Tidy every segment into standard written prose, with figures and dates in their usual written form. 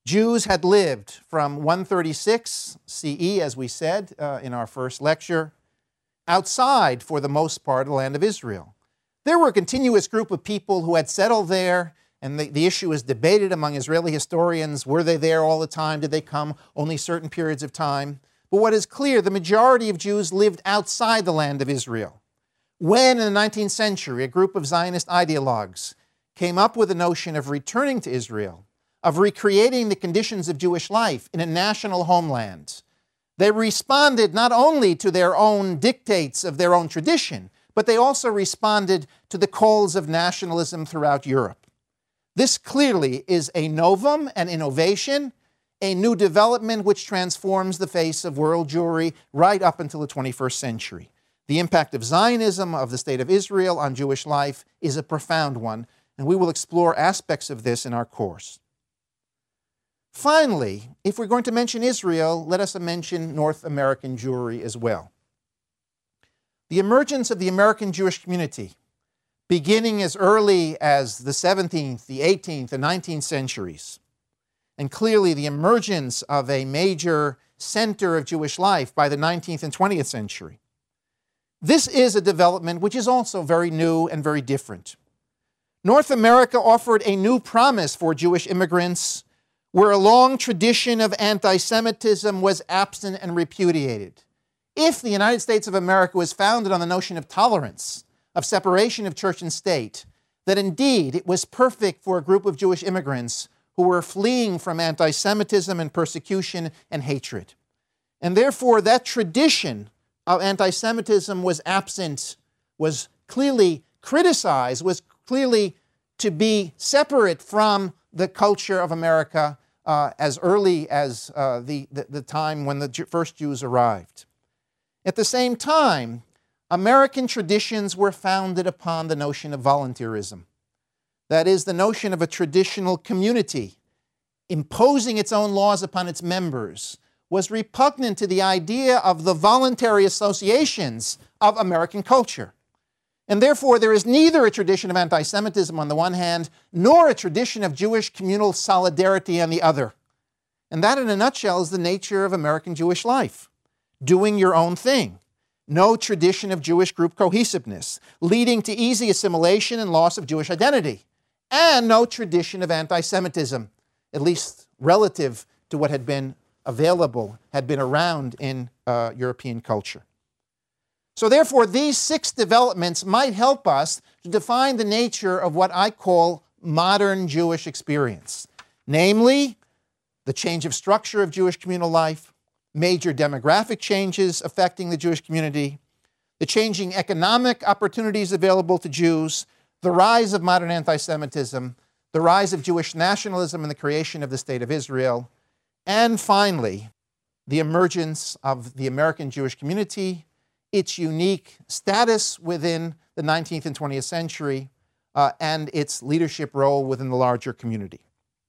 Jews had lived from 136 CE, as we said in our first lecture, outside, for the most part, of the land of Israel. There were a continuous group of people who had settled there, and the issue is debated among Israeli historians. Were they there all the time? Did they come only certain periods of time? But what is clear, the majority of Jews lived outside the land of Israel. When, in the 19th century, a group of Zionist ideologues came up with the notion of returning to Israel, of recreating the conditions of Jewish life in a national homeland, they responded not only to their own dictates of their own tradition, but they also responded to the calls of nationalism throughout Europe. This clearly is a novum, an innovation, a new development which transforms the face of world Jewry right up until the 21st century. The impact of Zionism, of the State of Israel, on Jewish life is a profound one, and we will explore aspects of this in our course. Finally, if we're going to mention Israel, let us mention North American Jewry as well. The emergence of the American Jewish community, beginning as early as the 17th, the 18th, and 19th centuries, and clearly the emergence of a major center of Jewish life by the 19th and 20th century. This is a development which is also very new and very different. North America offered a new promise for Jewish immigrants, where a long tradition of anti-Semitism was absent and repudiated. If the United States of America was founded on the notion of tolerance, of separation of church and state, that indeed it was perfect for a group of Jewish immigrants who were fleeing from anti-Semitism and persecution and hatred. And therefore, that tradition of anti-Semitism was absent, was clearly criticized, was clearly to be separate from the culture of America as early as the time when the first Jews arrived. At the same time, American traditions were founded upon the notion of volunteerism. That is, the notion of a traditional community imposing its own laws upon its members was repugnant to the idea of the voluntary associations of American culture. And therefore, there is neither a tradition of anti-Semitism on the one hand, nor a tradition of Jewish communal solidarity on the other. And that, in a nutshell, is the nature of American Jewish life. Doing your own thing. No tradition of Jewish group cohesiveness, leading to easy assimilation and loss of Jewish identity. And no tradition of anti-Semitism, at least relative to what had been available, had been around in European culture. So therefore, these 6 developments might help us to define the nature of what I call modern Jewish experience. Namely, the change of structure of Jewish communal life, major demographic changes affecting the Jewish community, the changing economic opportunities available to Jews, the rise of modern anti-Semitism, the rise of Jewish nationalism and the creation of the State of Israel, and finally, the emergence of the American Jewish community, its unique status within the 19th and 20th century, and its leadership role within the larger community.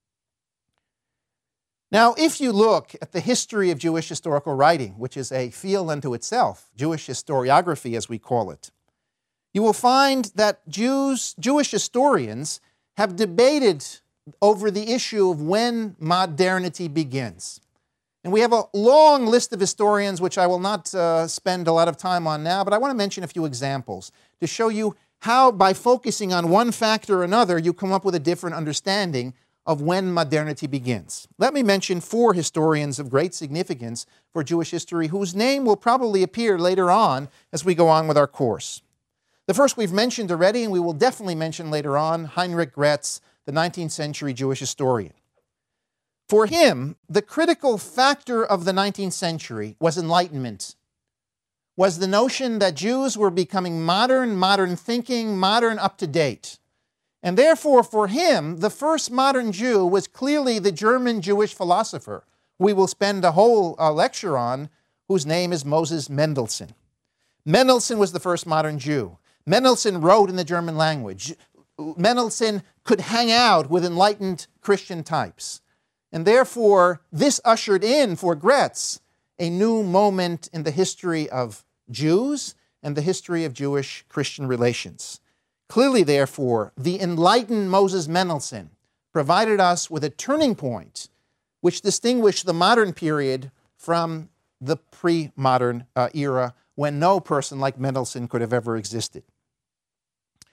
Now, if you look at the history of Jewish historical writing, which is a field unto itself, Jewish historiography as we call it, you will find that Jewish historians have debated over the issue of when modernity begins. And we have a long list of historians, which I will not spend a lot of time on now, but I want to mention a few examples to show you how, by focusing on one factor or another, you come up with a different understanding of when modernity begins. Let me mention 4 historians of great significance for Jewish history whose name will probably appear later on as we go on with our course. The first we've mentioned already, and we will definitely mention later on, Heinrich Graetz, the 19th century Jewish historian. For him, the critical factor of the 19th century was enlightenment, was the notion that Jews were becoming modern thinking, modern up-to-date. And therefore, for him, the first modern Jew was clearly the German Jewish philosopher, we will spend a whole lecture on, whose name is Moses Mendelssohn. Mendelssohn was the first modern Jew. Mendelssohn wrote in the German language. Mendelssohn could hang out with enlightened Christian types. And therefore, this ushered in, for Graetz, a new moment in the history of Jews and the history of Jewish-Christian relations. Clearly, therefore, the enlightened Moses Mendelssohn provided us with a turning point which distinguish the modern period from the pre-modern era when no person like Mendelssohn could have ever existed.